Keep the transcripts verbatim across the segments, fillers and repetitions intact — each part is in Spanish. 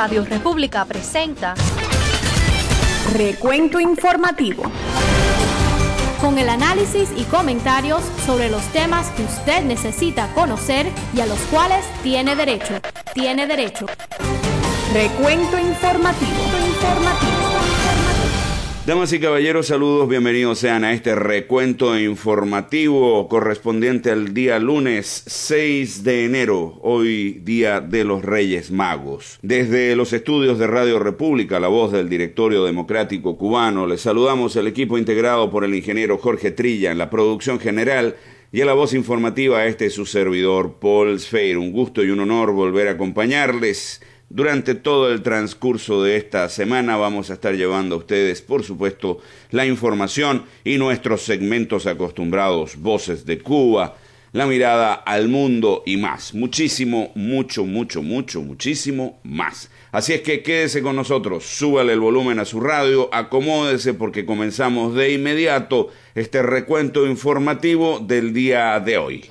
Radio República presenta Recuento Informativo, con el análisis y comentarios sobre los temas que usted necesita conocer y a los cuales tiene derecho. Tiene derecho. Recuento Informativo. Informativo. Damas y caballeros, saludos, bienvenidos sean a este recuento informativo correspondiente al día lunes seis de enero, hoy día de los Reyes Magos. Desde los estudios de Radio República, la voz del Directorio Democrático Cubano, les saludamos el equipo integrado por el ingeniero Jorge Trilla en la producción general y a la voz informativa este es su servidor Paul Sfeir. Un gusto y un honor volver a acompañarles. Durante todo el transcurso de esta semana vamos a estar llevando a ustedes, por supuesto, la información y nuestros segmentos acostumbrados, Voces de Cuba, la mirada al mundo y más. Muchísimo, mucho, mucho, mucho, muchísimo más. Así es que quédese con nosotros, súbale el volumen a su radio, acomódese porque comenzamos de inmediato este recuento informativo del día de hoy.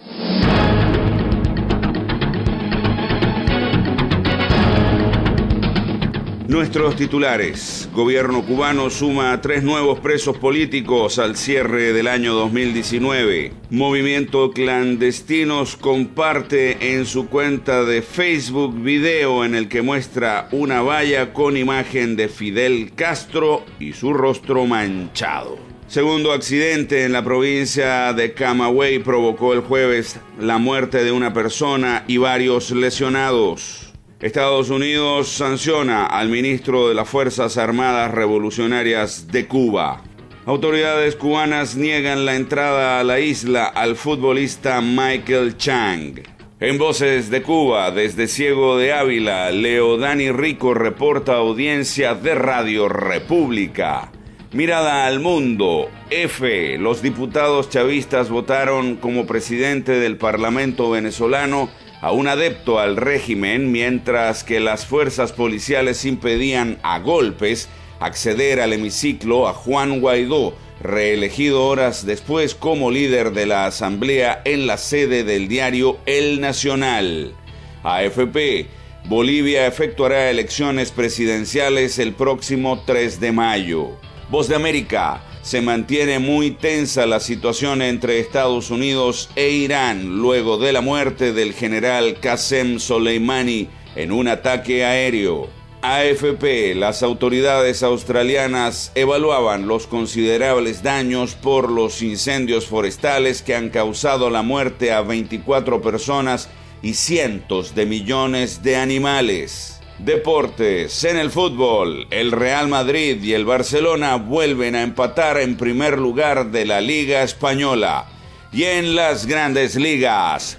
Nuestros titulares. Gobierno cubano suma a tres nuevos presos políticos al cierre del año dos mil diecinueve. Movimiento Clandestinos comparte en su cuenta de Facebook video en el que muestra una valla con imagen de Fidel Castro y su rostro manchado. Segundo accidente en la provincia de Camagüey provocó el jueves la muerte de una persona y varios lesionados. Estados Unidos sanciona al ministro de las Fuerzas Armadas Revolucionarias de Cuba. Autoridades cubanas niegan la entrada a la isla al futbolista Michael Chang. En Voces de Cuba, desde Ciego de Ávila, Leo Dani Rico reporta audiencia de Radio República. Mirada al mundo. F. Los diputados chavistas votaron como presidente del Parlamento venezolano a un adepto al régimen, mientras que las fuerzas policiales impedían a golpes acceder al hemiciclo a Juan Guaidó, reelegido horas después como líder de la asamblea en la sede del diario El Nacional. A F P. Bolivia efectuará elecciones presidenciales el próximo tres de mayo. Voz de América. Se mantiene muy tensa la situación entre Estados Unidos e Irán luego de la muerte del general Qasem Soleimani en un ataque aéreo. A F P, las autoridades australianas evaluaban los considerables daños por los incendios forestales que han causado la muerte a veinticuatro personas y cientos de millones de animales. Deportes. En el fútbol, el Real Madrid y el Barcelona vuelven a empatar en primer lugar de la Liga Española. Y en las Grandes Ligas,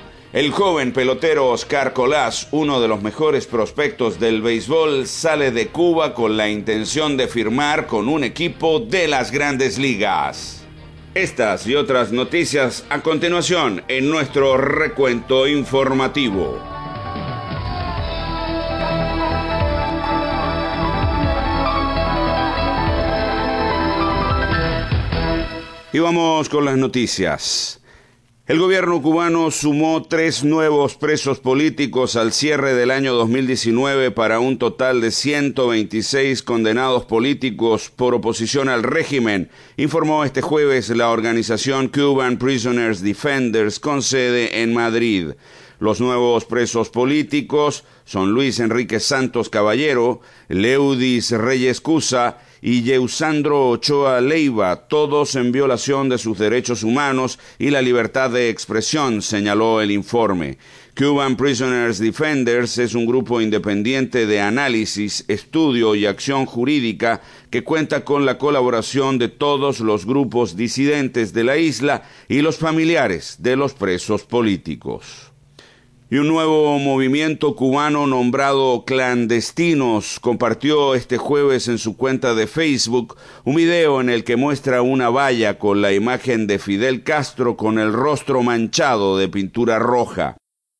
el joven pelotero Oscar Colás, uno de los mejores prospectos del béisbol, sale de Cuba con la intención de firmar con un equipo de las Grandes Ligas. Estas y otras noticias a continuación en nuestro recuento informativo. Y vamos con las noticias. El gobierno cubano sumó tres nuevos presos políticos al cierre del año dos mil diecinueve para un total de ciento veintiséis condenados políticos por oposición al régimen, informó este jueves la organización Cuban Prisoners Defenders con sede en Madrid. Los nuevos presos políticos son Luis Enrique Santos Caballero, Leudis Reyes Cusa y Yeusandro Ochoa Leiva, todos en violación de sus derechos humanos y la libertad de expresión, señaló el informe. Cuban Prisoners Defenders es un grupo independiente de análisis, estudio y acción jurídica que cuenta con la colaboración de todos los grupos disidentes de la isla y los familiares de los presos políticos. Y un nuevo movimiento cubano nombrado Clandestinos compartió este jueves en su cuenta de Facebook un video en el que muestra una valla con la imagen de Fidel Castro con el rostro manchado de pintura roja.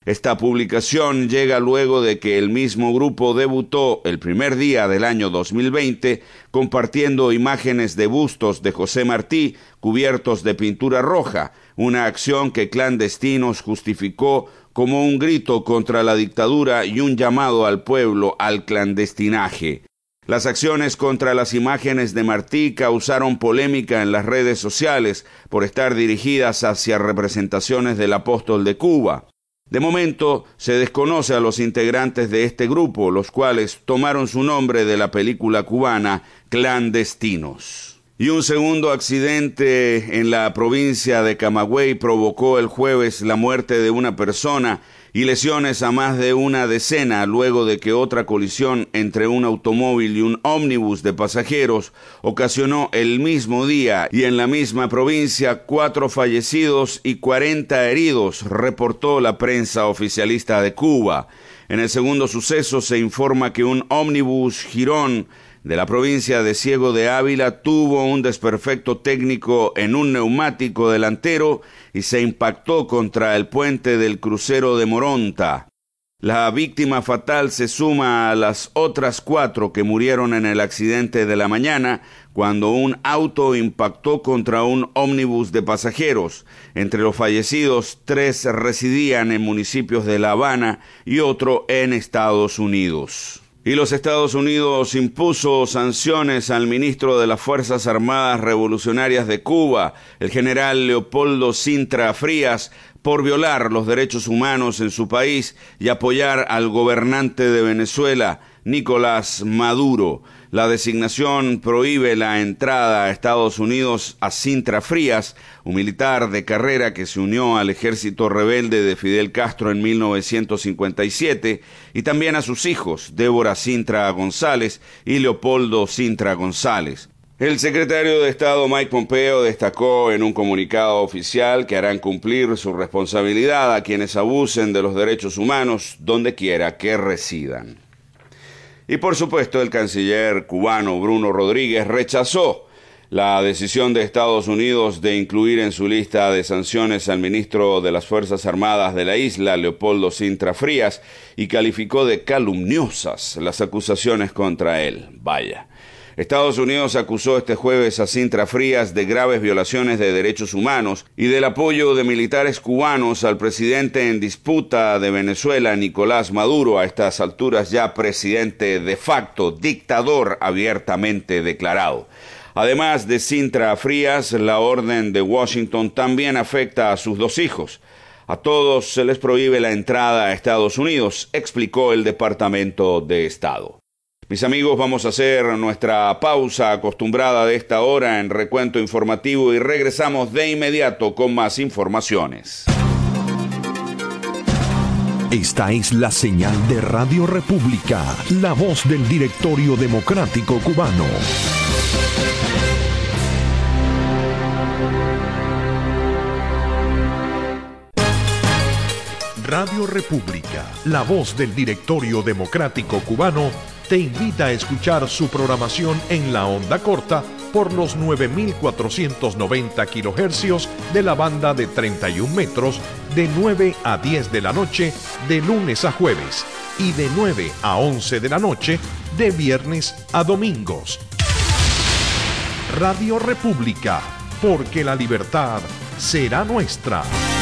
Esta publicación llega luego de que el mismo grupo debutó el primer día del año dos mil veinte compartiendo imágenes de bustos de José Martí cubiertos de pintura roja, una acción que Clandestinos justificó como un grito contra la dictadura y un llamado al pueblo al clandestinaje. Las acciones contra las imágenes de Martí causaron polémica en las redes sociales por estar dirigidas hacia representaciones del apóstol de Cuba. De momento, se desconoce a los integrantes de este grupo, los cuales tomaron su nombre de la película cubana Clandestinos. Y un segundo accidente en la provincia de Camagüey provocó el jueves la muerte de una persona y lesiones a más de una decena luego de que otra colisión entre un automóvil y un ómnibus de pasajeros ocasionó el mismo día y en la misma provincia cuatro fallecidos y cuarenta heridos, reportó la prensa oficialista de Cuba. En el segundo suceso se informa que un ómnibus Girón de la provincia de Ciego de Ávila tuvo un desperfecto técnico en un neumático delantero y se impactó contra el puente del crucero de Moronta. La víctima fatal se suma a las otras cuatro que murieron en el accidente de la mañana cuando un auto impactó contra un ómnibus de pasajeros. Entre los fallecidos, tres residían en municipios de La Habana y otro en Estados Unidos. Y los Estados Unidos impuso sanciones al ministro de las Fuerzas Armadas Revolucionarias de Cuba, el general Leopoldo Sintra Frías, por violar los derechos humanos en su país y apoyar al gobernante de Venezuela, Nicolás Maduro. La designación prohíbe la entrada a Estados Unidos a Sintra Frías, un militar de carrera que se unió al ejército rebelde de Fidel Castro en mil novecientos cincuenta y siete, y también a sus hijos, Débora Sintra González y Leopoldo Sintra González. El secretario de Estado Mike Pompeo destacó en un comunicado oficial que harán cumplir su responsabilidad a quienes abusen de los derechos humanos donde quiera que residan. Y por supuesto el canciller cubano Bruno Rodríguez rechazó la decisión de Estados Unidos de incluir en su lista de sanciones al ministro de las Fuerzas Armadas de la isla, Leopoldo Sintra Frías, y calificó de calumniosas las acusaciones contra él. Vaya. Estados Unidos acusó este jueves a Sintra Frías de graves violaciones de derechos humanos y del apoyo de militares cubanos al presidente en disputa de Venezuela, Nicolás Maduro, a estas alturas ya presidente de facto, dictador abiertamente declarado. Además de Sintra Frías, la orden de Washington también afecta a sus dos hijos. A todos se les prohíbe la entrada a Estados Unidos, explicó el Departamento de Estado. Mis amigos, vamos a hacer nuestra pausa acostumbrada de esta hora en recuento informativo y regresamos de inmediato con más informaciones. Esta es la señal de Radio República, la voz del Directorio Democrático Cubano. Radio República, la voz del Directorio Democrático Cubano, te invita a escuchar su programación en la onda corta por los nueve mil cuatrocientos noventa kilohercios de la banda de treinta y un metros de nueve a diez de la noche de lunes a jueves y de nueve a once de la noche de viernes a domingos. Radio República, porque la libertad será nuestra.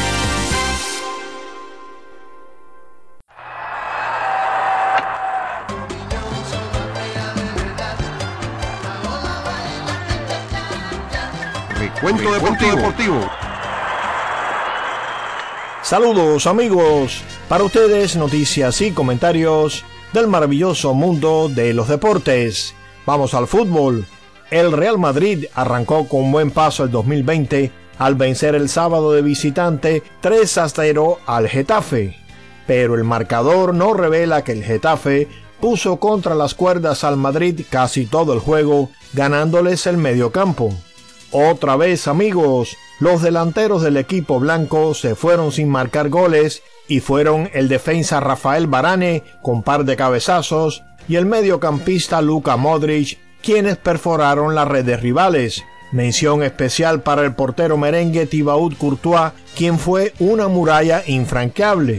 Recuento deportivo. deportivo. Saludos amigos, para ustedes noticias y comentarios del maravilloso mundo de los deportes. Vamos al fútbol. El Real Madrid arrancó con buen paso el dos mil veinte al vencer el sábado de visitante tres a cero al Getafe. Pero el marcador no revela que el Getafe puso contra las cuerdas al Madrid casi todo el juego, ganándoles el mediocampo. Otra vez amigos, los delanteros del equipo blanco se fueron sin marcar goles y fueron el defensa Rafael Varane con par de cabezazos y el mediocampista Luka Modric quienes perforaron las redes rivales. Mención especial para el portero merengue Thibaut Courtois, quien fue una muralla infranqueable.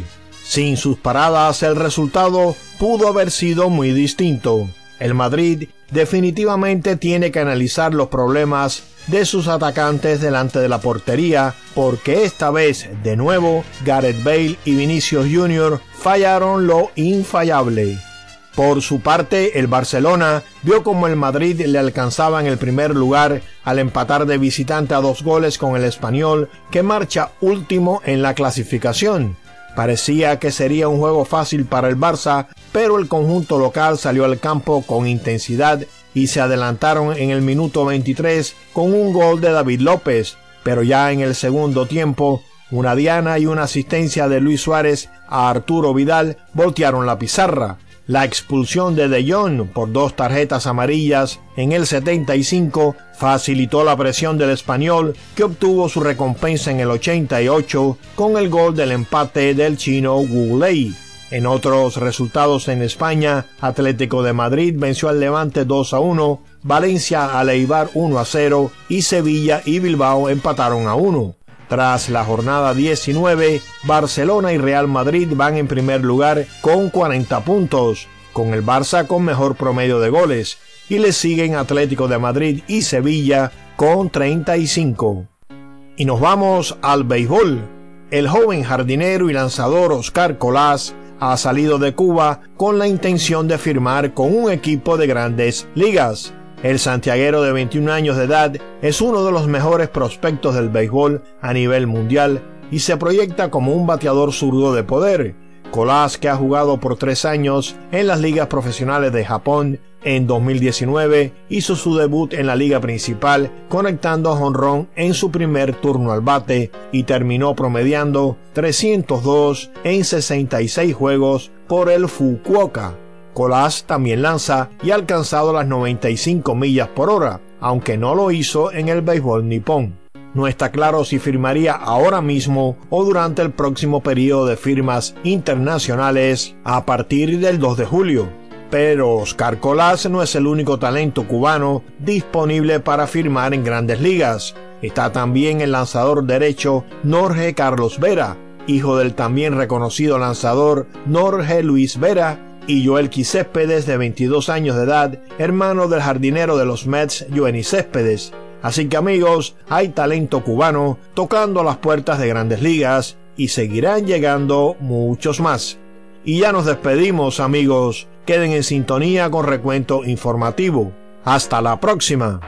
Sin sus paradas, el resultado pudo haber sido muy distinto. El Madrid definitivamente tiene que analizar los problemas de sus atacantes delante de la portería, porque esta vez, de nuevo, Gareth Bale y Vinicius Junior fallaron lo infallable. Por su parte, el Barcelona vio como el Madrid le alcanzaba en el primer lugar al empatar de visitante a dos goles con el Español, que marcha último en la clasificación. Parecía que sería un juego fácil para el Barça, pero el conjunto local salió al campo con intensidad y se adelantaron en el minuto veintitrés con un gol de David López, pero ya en el segundo tiempo, una diana y una asistencia de Luis Suárez a Arturo Vidal voltearon la pizarra. La expulsión de De Jong por dos tarjetas amarillas en el setenta y cinco facilitó la presión del Español, que obtuvo su recompensa en el ochenta y ocho con el gol del empate del chino Wu Lei. En otros resultados en España, Atlético de Madrid venció al Levante dos a uno, Valencia al Eibar uno a cero y Sevilla y Bilbao empataron a uno. Tras la jornada diecinueve, Barcelona y Real Madrid van en primer lugar con cuarenta puntos, con el Barça con mejor promedio de goles, y le siguen Atlético de Madrid y Sevilla con treinta y cinco. Y nos vamos al béisbol. El joven jardinero y lanzador Oscar Colás ha salido de Cuba con la intención de firmar con un equipo de Grandes Ligas. El santiaguero de veintiún años de edad es uno de los mejores prospectos del béisbol a nivel mundial y se proyecta como un bateador zurdo de poder. Colás, que ha jugado por tres años en las ligas profesionales de Japón, en dos mil diecinueve hizo su debut en la liga principal conectando jonrón en su primer turno al bate y terminó promediando trescientos dos en sesenta y seis juegos por el Fukuoka. Colás también lanza y ha alcanzado las noventa y cinco millas por hora, aunque no lo hizo en el béisbol nipón. No está claro si firmaría ahora mismo o durante el próximo periodo de firmas internacionales a partir del dos de julio. Pero Oscar Colás no es el único talento cubano disponible para firmar en Grandes Ligas. Está también el lanzador derecho Jorge Carlos Vera, hijo del también reconocido lanzador Jorge Luis Vera, y Yoelqui Céspedes, de veintidós años de edad, hermano del jardinero de los Mets, Yoenis Céspedes. Así que amigos, hay talento cubano tocando las puertas de Grandes Ligas y seguirán llegando muchos más. Y ya nos despedimos, amigos. Queden en sintonía con Recuento Informativo. Hasta la próxima.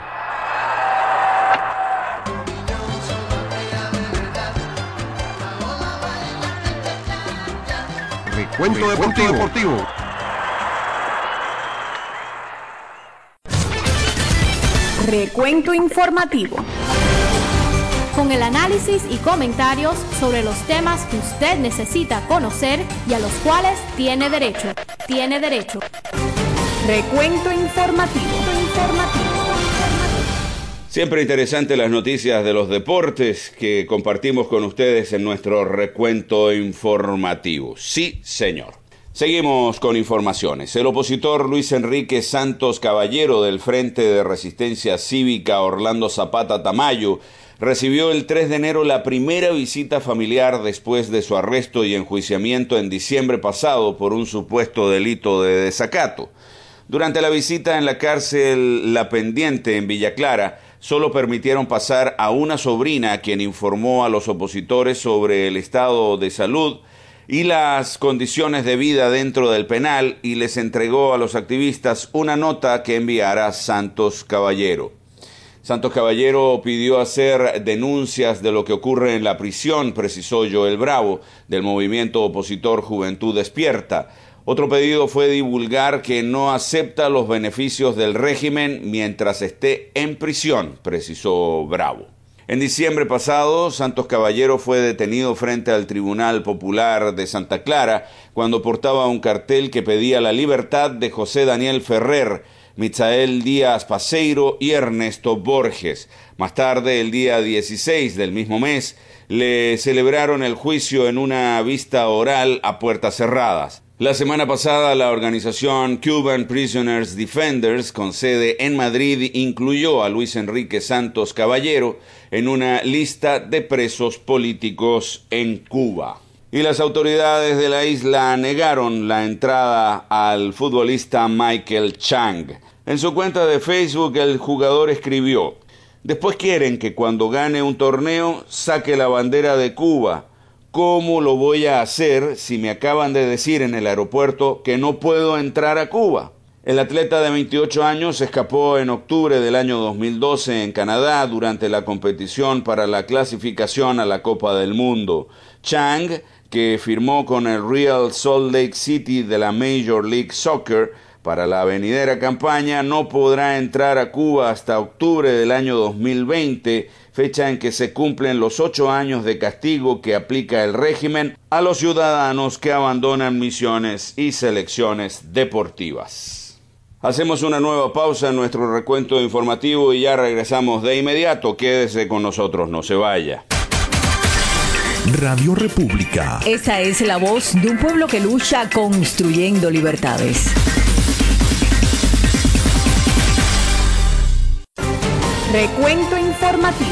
Recuento Deportivo. Deportivo. Recuento Informativo. Con el análisis y comentarios sobre los temas que usted necesita conocer y a los cuales tiene derecho. Tiene derecho. Recuento Informativo. Informativo. Siempre interesantes las noticias de los deportes que compartimos con ustedes en nuestro Recuento Informativo. Sí, señor. Seguimos con informaciones. El opositor Luis Enrique Santos Caballero del Frente de Resistencia Cívica Orlando Zapata Tamayo recibió el tres de enero la primera visita familiar después de su arresto y enjuiciamiento en diciembre pasado por un supuesto delito de desacato. Durante la visita en la cárcel La Pendiente en Villa Clara, solo permitieron pasar a una sobrina, quien informó a los opositores sobre el estado de salud y las condiciones de vida dentro del penal, y les entregó a los activistas una nota que enviara Santos Caballero. Santos Caballero pidió hacer denuncias de lo que ocurre en la prisión, precisó Joel Bravo, del movimiento opositor Juventud Despierta. Otro pedido fue divulgar que no acepta los beneficios del régimen mientras esté en prisión, precisó Bravo. En diciembre pasado, Santos Caballero fue detenido frente al Tribunal Popular de Santa Clara cuando portaba un cartel que pedía la libertad de José Daniel Ferrer, Michael Díaz Paseiro y Ernesto Borges. Más tarde, el día dieciséis del mismo mes, le celebraron el juicio en una vista oral a puertas cerradas. La semana pasada, la organización Cuban Prisoners Defenders, con sede en Madrid, incluyó a Luis Enrique Santos Caballero en una lista de presos políticos en Cuba. Y las autoridades de la isla negaron la entrada al futbolista Michael Chang. En su cuenta de Facebook, el jugador escribió: después quieren que cuando gane un torneo saque la bandera de Cuba. ¿Cómo lo voy a hacer si me acaban de decir en el aeropuerto que no puedo entrar a Cuba? El atleta de veintiocho años escapó en octubre del año dos mil doce en Canadá durante la competición para la clasificación a la Copa del Mundo. Chang, que firmó con el Real Salt Lake City de la Major League Soccer para la venidera campaña, no podrá entrar a Cuba hasta octubre del año dos mil veinte, fecha en que se cumplen los ocho años de castigo que aplica el régimen a los ciudadanos que abandonan misiones y selecciones deportivas. Hacemos una nueva pausa en nuestro recuento informativo y ya regresamos de inmediato. Quédese con nosotros, no se vaya. Radio República. Esa es la voz de un pueblo que lucha construyendo libertades. Recuento informativo.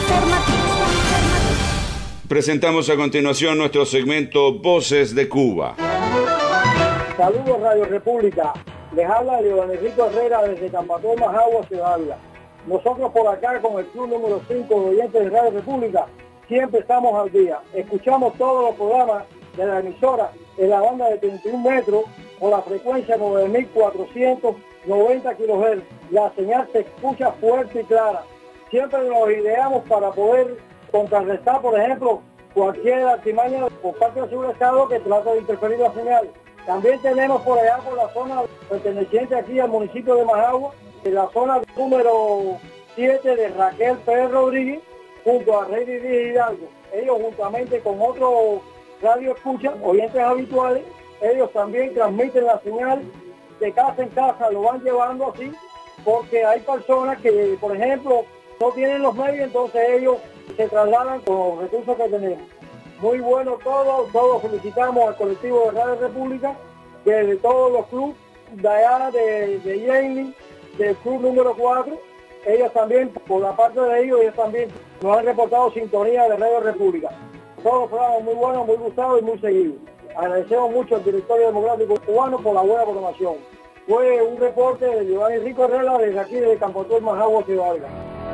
Presentamos a continuación nuestro segmento Voces de Cuba. Saludos Radio República. Les habla León Enrique Herrera desde Cambató, Majagua, Ciudad Ávila. Nosotros por acá con el club número cinco de oyentes de Radio República siempre estamos al día. Escuchamos todos los programas de la emisora en la banda de treinta y un metros con la frecuencia nueve mil cuatrocientos noventa kilohertz. La señal se escucha fuerte y clara. Siempre nos ideamos para poder contrarrestar, por ejemplo, cualquier artimaña por parte del Estado que trata de interferir la señal. También tenemos por allá, por la zona perteneciente aquí al municipio de Majagua, en la zona número siete de Raquel Pérez Rodríguez, junto a Rey Díaz Hidalgo. Ellos juntamente con otros radio escuchan, oyentes habituales, ellos también transmiten la señal de casa en casa, lo van llevando así, porque hay personas que, por ejemplo, no tienen los medios, entonces ellos se trasladan con los recursos que tenemos. Muy bueno todo, todos felicitamos al colectivo de Radio República, de todos los clubes, de allá de, de Yanley, del club número cuatro, ellos también, por la parte de ellos, ellos también nos han reportado sintonía de Radio República. Todos los programas muy buenos, muy gustados y muy seguidos. Agradecemos mucho al Directorio Democrático Cubano por la buena programación. Fue un reporte de Giovanni Rico Herrera desde aquí, desde Campotor, Majagua, Ciudad Ávila.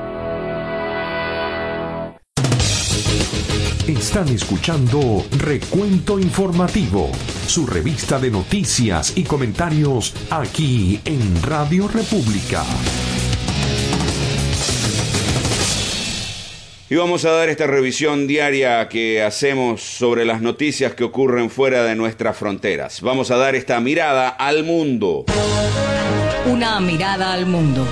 Están escuchando Recuento Informativo, su revista de noticias y comentarios aquí en Radio República. Y vamos a dar esta revisión diaria que hacemos sobre las noticias que ocurren fuera de nuestras fronteras. Vamos a dar esta mirada al mundo. Una mirada al mundo.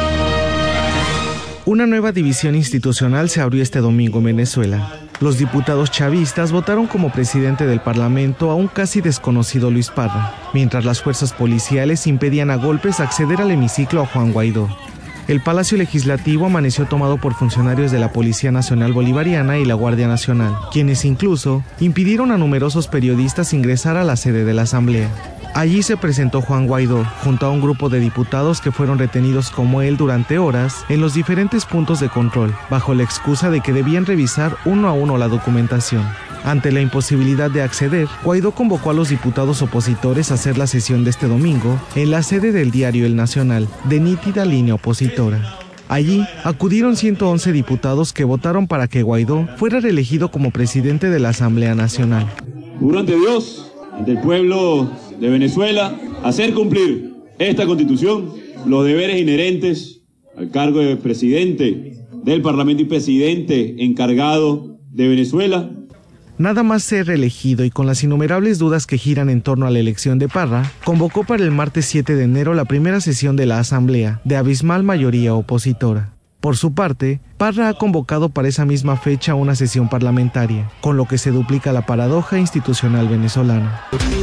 Una nueva división institucional se abrió este domingo en Venezuela. Los diputados chavistas votaron como presidente del Parlamento a un casi desconocido Luis Parra, mientras las fuerzas policiales impedían a golpes acceder al hemiciclo a Juan Guaidó. El Palacio Legislativo amaneció tomado por funcionarios de la Policía Nacional Bolivariana y la Guardia Nacional, quienes incluso impidieron a numerosos periodistas ingresar a la sede de la Asamblea. Allí se presentó Juan Guaidó, junto a un grupo de diputados que fueron retenidos como él durante horas en los diferentes puntos de control, bajo la excusa de que debían revisar uno a uno la documentación. Ante la imposibilidad de acceder, Guaidó convocó a los diputados opositores a hacer la sesión de este domingo en la sede del diario El Nacional, de nítida línea opositora. Allí acudieron ciento once diputados que votaron para que Guaidó fuera reelegido como presidente de la Asamblea Nacional. Juro ante Dios, ante el pueblo de Venezuela, hacer cumplir esta Constitución, los deberes inherentes al cargo de presidente del Parlamento y presidente encargado de Venezuela. Nada más ser reelegido y con las innumerables dudas que giran en torno a la elección de Parra, convocó para el martes siete de enero la primera sesión de la Asamblea, de abismal mayoría opositora. Por su parte, Parra ha convocado para esa misma fecha una sesión parlamentaria, con lo que se duplica la paradoja institucional venezolana.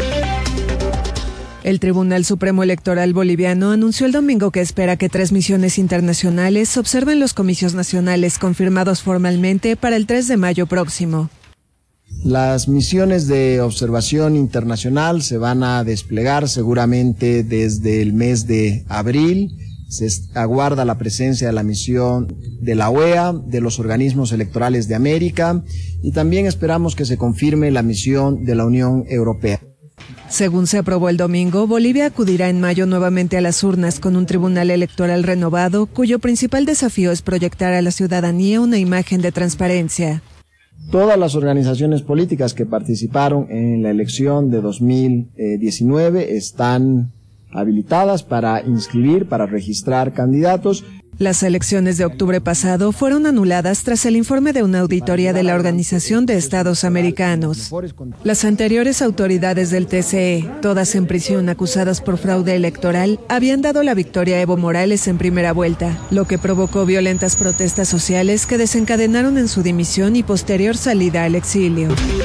El Tribunal Supremo Electoral boliviano anunció el domingo que espera que tres misiones internacionales observen los comicios nacionales confirmados formalmente para el tres de mayo próximo. Las misiones de observación internacional se van a desplegar seguramente desde el mes de abril, Se aguarda la presencia de la misión de la O E A, de los organismos electorales de América, y también esperamos que se confirme la misión de la Unión Europea. Según se aprobó el domingo, Bolivia acudirá en mayo nuevamente a las urnas con un tribunal electoral renovado, cuyo principal desafío es proyectar a la ciudadanía una imagen de transparencia. Todas las organizaciones políticas que participaron en la elección de dos mil diecinueve están habilitadas para inscribir, para registrar candidatos. Las elecciones de octubre pasado fueron anuladas tras el informe de una auditoría de la Organización de Estados Americanos. Las anteriores autoridades del T C E, todas en prisión acusadas por fraude electoral, habían dado la victoria a Evo Morales en primera vuelta, lo que provocó violentas protestas sociales que desencadenaron en su dimisión y posterior salida al exilio.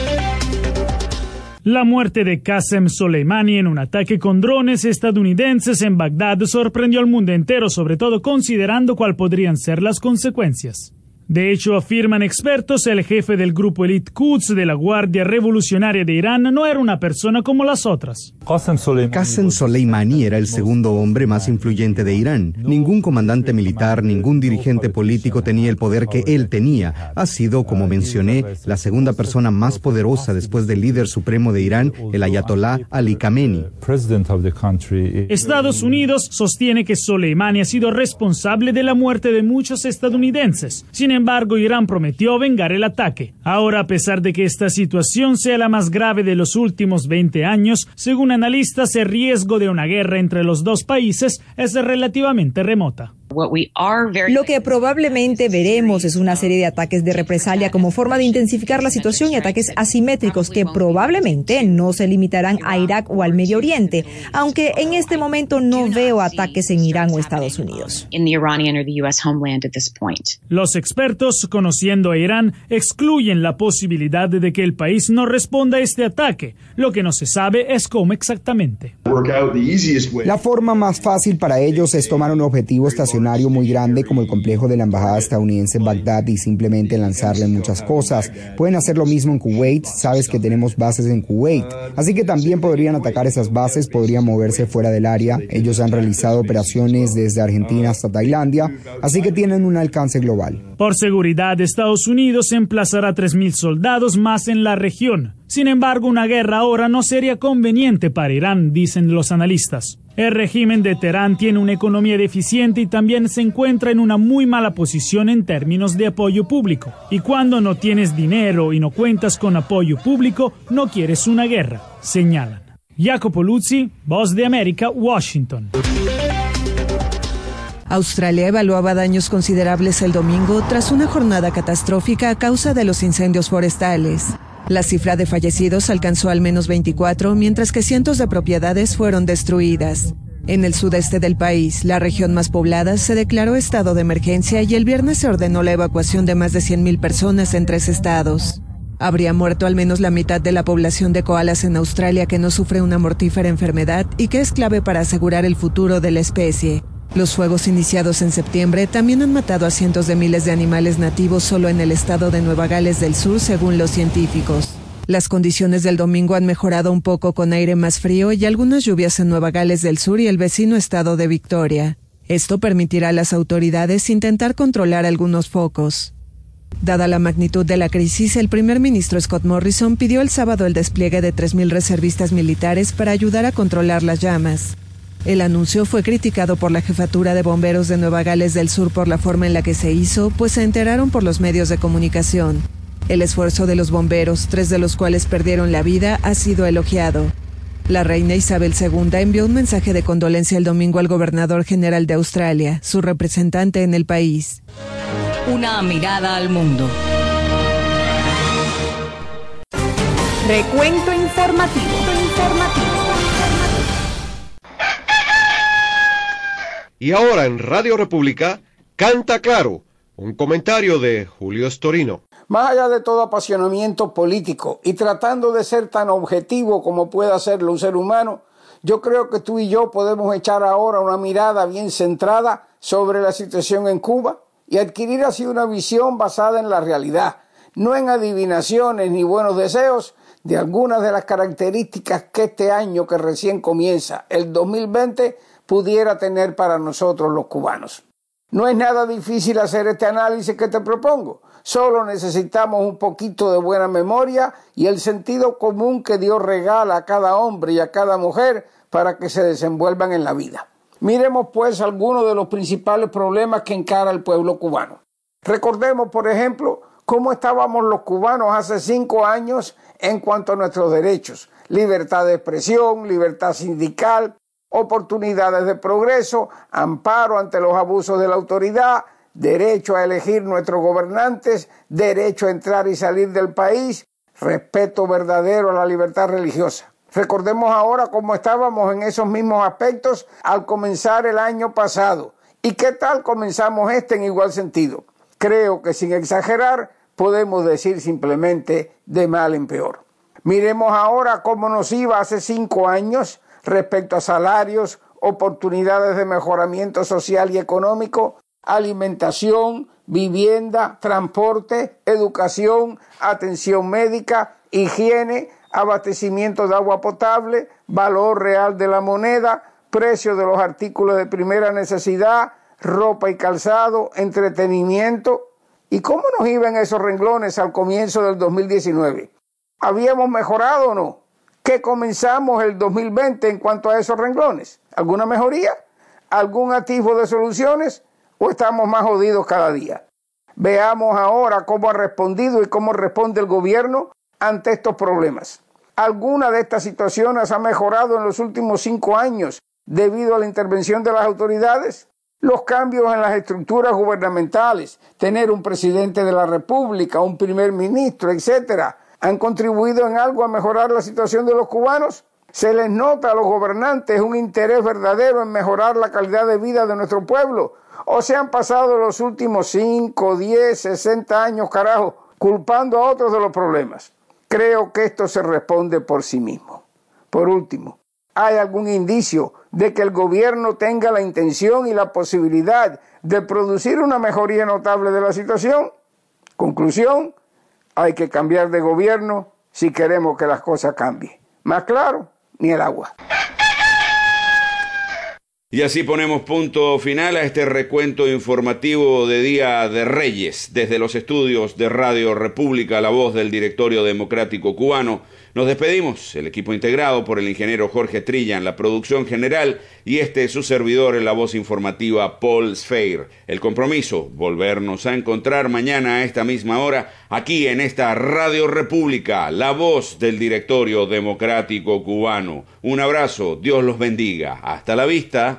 La muerte de Qasem Soleimani en un ataque con drones estadounidenses en Bagdad sorprendió al mundo entero, sobre todo considerando cuál podrían ser las consecuencias. De hecho, afirman expertos, el jefe del grupo Elite Quds de la Guardia Revolucionaria de Irán no era una persona como las otras. Qasem Soleimani era el segundo hombre más influyente de Irán. Ningún comandante militar, ningún dirigente político tenía el poder que él tenía. Ha sido, como mencioné, la segunda persona más poderosa después del líder supremo de Irán, el ayatolá Ali Khamenei. Estados Unidos sostiene que Soleimani ha sido responsable de la muerte de muchos estadounidenses. Sin embargo, Irán prometió vengar el ataque. Ahora, a pesar de que esta situación sea la más grave de los últimos veinte años, según analistas, el riesgo de una guerra entre los dos países es relativamente remota. Lo que probablemente veremos es una serie de ataques de represalia como forma de intensificar la situación y ataques asimétricos que probablemente no se limitarán a Irak o al Medio Oriente, aunque en este momento no veo ataques en Irán o Estados Unidos. Los expertos, conociendo a Irán, excluyen la posibilidad de que el país no responda a este ataque. Lo que no se sabe es cómo exactamente. La forma más fácil para ellos es tomar un objetivo estacionario muy grande como el complejo de la embajada estadounidense en Bagdad y simplemente lanzarle muchas cosas. Pueden hacer lo mismo en Kuwait, sabes que tenemos bases en Kuwait, así que también podrían atacar esas bases, podrían moverse fuera del área. Ellos han realizado operaciones desde Argentina hasta Tailandia, así que tienen un alcance global. Por seguridad, Estados Unidos emplazará tres mil soldados más en la región. Sin embargo, una guerra ahora no sería conveniente para Irán, dicen los analistas. El régimen de Teherán tiene una economía deficiente y también se encuentra en una muy mala posición en términos de apoyo público. Y cuando no tienes dinero y no cuentas con apoyo público, no quieres una guerra, señalan. Jacopo Luzzi, Voz de América, Washington. Australia evaluaba daños considerables el domingo tras una jornada catastrófica a causa de los incendios forestales. La cifra de fallecidos alcanzó al menos veinticuatro, mientras que cientos de propiedades fueron destruidas. En el sudeste del país, la región más poblada, se declaró estado de emergencia y el viernes se ordenó la evacuación de más de cien mil personas en tres estados. Habría muerto al menos la mitad de la población de koalas en Australia, que no sufre una mortífera enfermedad y que es clave para asegurar el futuro de la especie. Los fuegos iniciados en septiembre también han matado a cientos de miles de animales nativos solo en el estado de Nueva Gales del Sur, según los científicos. Las condiciones del domingo han mejorado un poco con aire más frío y algunas lluvias en Nueva Gales del Sur y el vecino estado de Victoria. Esto permitirá a las autoridades intentar controlar algunos focos. Dada la magnitud de la crisis, el primer ministro Scott Morrison pidió el sábado el despliegue de tres mil reservistas militares para ayudar a controlar las llamas. El anuncio fue criticado por la jefatura de bomberos de Nueva Gales del Sur por la forma en la que se hizo, pues se enteraron por los medios de comunicación. El esfuerzo de los bomberos, tres de los cuales perdieron la vida, ha sido elogiado. La reina Isabel segunda envió un mensaje de condolencia el domingo al gobernador general de Australia, su representante en el país. Una mirada al mundo. Recuento informativo. informativo. Y ahora en Radio República, Canta Claro, un comentario de Julio Storino. Más allá de todo apasionamiento político y tratando de ser tan objetivo como pueda serlo un ser humano, yo creo que tú y yo podemos echar ahora una mirada bien centrada sobre la situación en Cuba y adquirir así una visión basada en la realidad, no en adivinaciones ni buenos deseos de algunas de las características que este año que recién comienza, el dos mil veinte, pudiera tener para nosotros los cubanos. No es nada difícil hacer este análisis que te propongo. Solo necesitamos un poquito de buena memoria y el sentido común que Dios regala a cada hombre y a cada mujer para que se desenvuelvan en la vida. Miremos pues algunos de los principales problemas que encara el pueblo cubano. Recordemos, por ejemplo, cómo estábamos los cubanos hace cinco años en cuanto a nuestros derechos: libertad de expresión, libertad sindical, oportunidades de progreso, amparo ante los abusos de la autoridad, derecho a elegir nuestros gobernantes, derecho a entrar y salir del país, respeto verdadero a la libertad religiosa. Recordemos ahora cómo estábamos en esos mismos aspectos al comenzar el año pasado. ¿Y qué tal comenzamos este en igual sentido? Creo que sin exagerar podemos decir simplemente de mal en peor. Miremos ahora cómo nos iba hace cinco años respecto a salarios, oportunidades de mejoramiento social y económico, alimentación, vivienda, transporte, educación, atención médica, higiene, abastecimiento de agua potable, valor real de la moneda, precio de los artículos de primera necesidad, ropa y calzado, entretenimiento. ¿Y cómo nos iban esos renglones al comienzo del dos mil diecinueve? ¿Habíamos mejorado o no? ¿Qué comenzamos el dos mil veinte en cuanto a esos renglones? ¿Alguna mejoría? ¿Algún atisbo de soluciones? ¿O estamos más jodidos cada día? Veamos ahora cómo ha respondido y cómo responde el gobierno ante estos problemas. ¿Alguna de estas situaciones ha mejorado en los últimos cinco años debido a la intervención de las autoridades? Los cambios en las estructuras gubernamentales, tener un presidente de la República, un primer ministro, etcétera, ¿han contribuido en algo a mejorar la situación de los cubanos? ¿Se les nota a los gobernantes un interés verdadero en mejorar la calidad de vida de nuestro pueblo? ¿O se han pasado los últimos cinco, diez, sesenta años, carajo, culpando a otros de los problemas? Creo que esto se responde por sí mismo. Por último, ¿hay algún indicio de que el gobierno tenga la intención y la posibilidad de producir una mejoría notable de la situación? Conclusión, hay que cambiar de gobierno si queremos que las cosas cambien. Más claro, ni el agua. Y así ponemos punto final a este recuento informativo de Día de Reyes. Desde los estudios de Radio República, la voz del Directorio Democrático Cubano, nos despedimos, el equipo integrado por el ingeniero Jorge Trilla en la producción general y este su servidor en la voz informativa Paul Sfeir. El compromiso, volvernos a encontrar mañana a esta misma hora, aquí en esta Radio República, la voz del Directorio Democrático Cubano. Un abrazo, Dios los bendiga. Hasta la vista.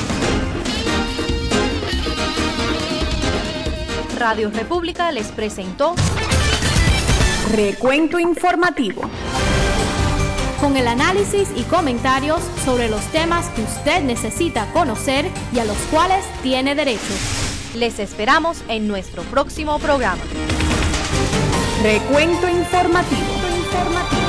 Radio República les presentó Recuento Informativo, con el análisis y comentarios sobre los temas que usted necesita conocer y a los cuales tiene derecho. Les esperamos en nuestro próximo programa. Recuento Informativo. Informativo.